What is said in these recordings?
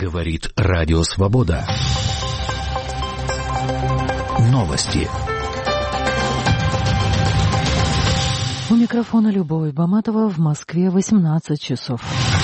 Говорит Радио Свобода. Новости. У микрофона Любовь Баматова. В Москве 18 часов.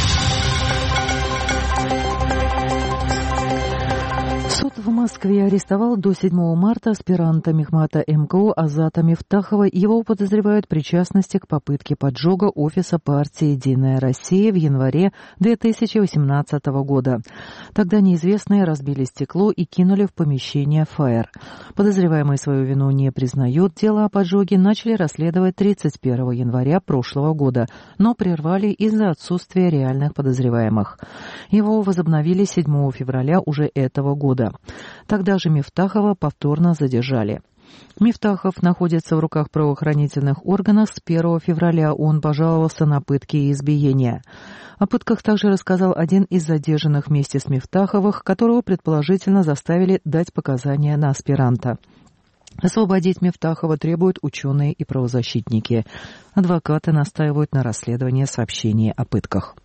Суд в Москве арестовал до 7 марта аспиранта мехмата МГУ Азата Мифтахова. Его подозревают в причастности к попытке поджога офиса партии «Единая Россия» в январе 2018 года. Тогда неизвестные разбили стекло и кинули в помещение фаер. Подозреваемые свою вину не признают. Дело о поджоге начали расследовать 31 января прошлого года, но прервали из-за отсутствия реальных подозреваемых. Его возобновили 7 февраля уже этого года. Тогда же Мифтахова повторно задержали. Мифтахов находится в руках правоохранительных органов с 1 февраля. Он пожаловался на пытки и избиения. О пытках также рассказал один из задержанных вместе с Мифтаховых, которого предположительно заставили дать показания на аспиранта. Освободить Мифтахова требуют ученые и правозащитники. Адвокаты настаивают на расследовании сообщений о пытках.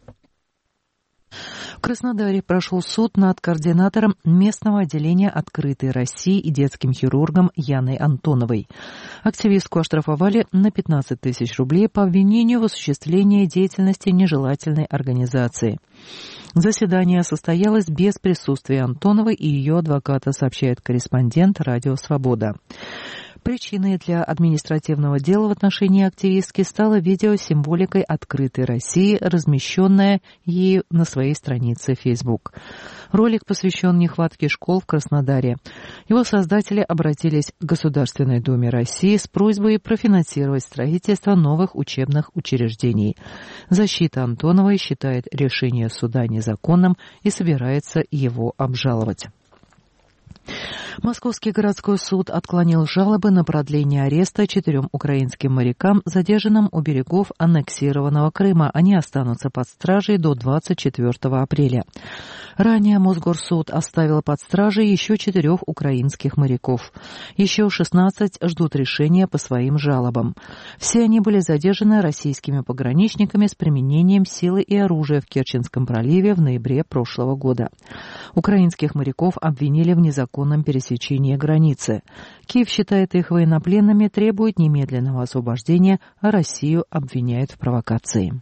В Краснодаре прошел суд над координатором местного отделения «Открытой России» и детским хирургом Яной Антоновой. Активистку оштрафовали на 15 тысяч рублей по обвинению в осуществлении деятельности нежелательной организации. Заседание состоялось без присутствия Антоновой и ее адвоката, сообщает корреспондент «Радио Свобода». Причиной для административного дела в отношении активистки стало видео с символикой «Открытой России», размещенное ею на своей странице Facebook. Ролик посвящен нехватке школ в Краснодаре. Его создатели обратились к Государственной Думе России с просьбой профинансировать строительство новых учебных учреждений. Защита Антоновой считает решение суда незаконным и собирается его обжаловать. Московский городской суд отклонил жалобы на продление ареста 4 украинским морякам, задержанным у берегов аннексированного Крыма. Они останутся под стражей до 24 апреля. Ранее Мосгорсуд оставил под стражей еще 4 украинских моряков. Еще 16 ждут решения по своим жалобам. Все они были задержаны российскими пограничниками с применением силы и оружия в Керченском проливе в ноябре прошлого года. Украинских моряков обвинили в незаконном пересечении границы. Киев считает их военнопленными, требует немедленного освобождения, а Россию обвиняет в провокации.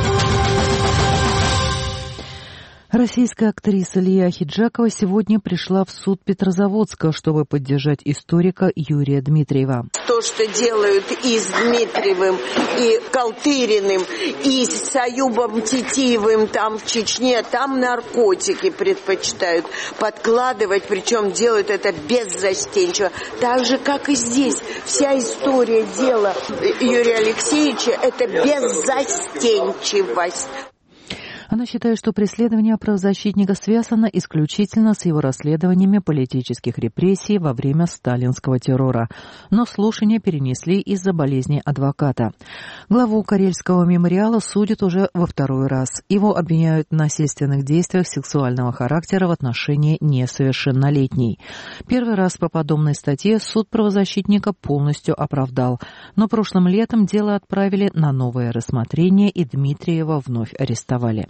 Российская актриса Лия Ахеджакова сегодня пришла в суд Петрозаводска, чтобы поддержать историка Юрия Дмитриева. То, что делают и с Дмитриевым, и Калтыриным, и с Аюбом Титиевым там в Чечне, там наркотики предпочитают подкладывать, причем делают это беззастенчиво. Так же, как и здесь. Вся история дела Юрия Алексеевича – это беззастенчивость. Она считает, что преследование правозащитника связано исключительно с его расследованиями политических репрессий во время сталинского террора. Но слушания перенесли из-за болезни адвоката. Главу Карельского мемориала судят уже во второй раз. Его обвиняют в насильственных действиях сексуального характера в отношении несовершеннолетней. Первый раз по подобной статье суд правозащитника полностью оправдал. Но прошлым летом дело отправили на новое рассмотрение, и Дмитриева вновь арестовали.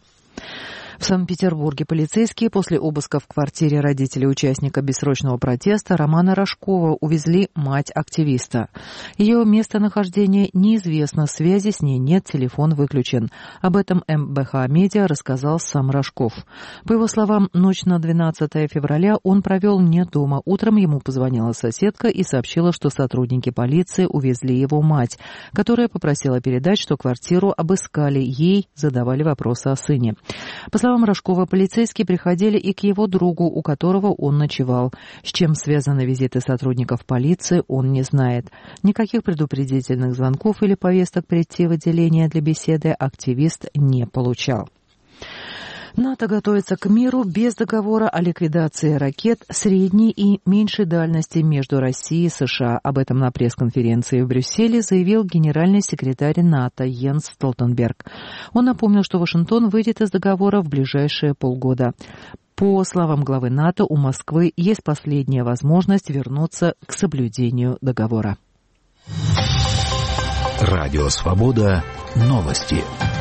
В Санкт-Петербурге полицейские после обыска в квартире родителей участника бессрочного протеста Романа Рожкова увезли мать активиста. Ее местонахождение неизвестно, связи с ней нет, телефон выключен. Об этом МБХ Медиа рассказал сам Рожков. По его словам, ночь на 12 февраля он провел не дома. Утром ему позвонила соседка и сообщила, что сотрудники полиции увезли его мать, которая попросила передать, что квартиру обыскали, ей задавали вопросы о сыне. По словам Рожкова, полицейские приходили и к его другу, у которого он ночевал. С чем связаны визиты сотрудников полиции, он не знает. Никаких предупредительных звонков или повесток прийти в отделение для беседы активист не получал. НАТО готовится к миру без договора о ликвидации ракет средней и меньшей дальности между Россией и США. Об этом на пресс-конференции в Брюсселе заявил генеральный секретарь НАТО Йенс Столтенберг. Он напомнил, что Вашингтон выйдет из договора в ближайшие полгода. По словам главы НАТО, у Москвы есть последняя возможность вернуться к соблюдению договора. Радио Свобода. Новости.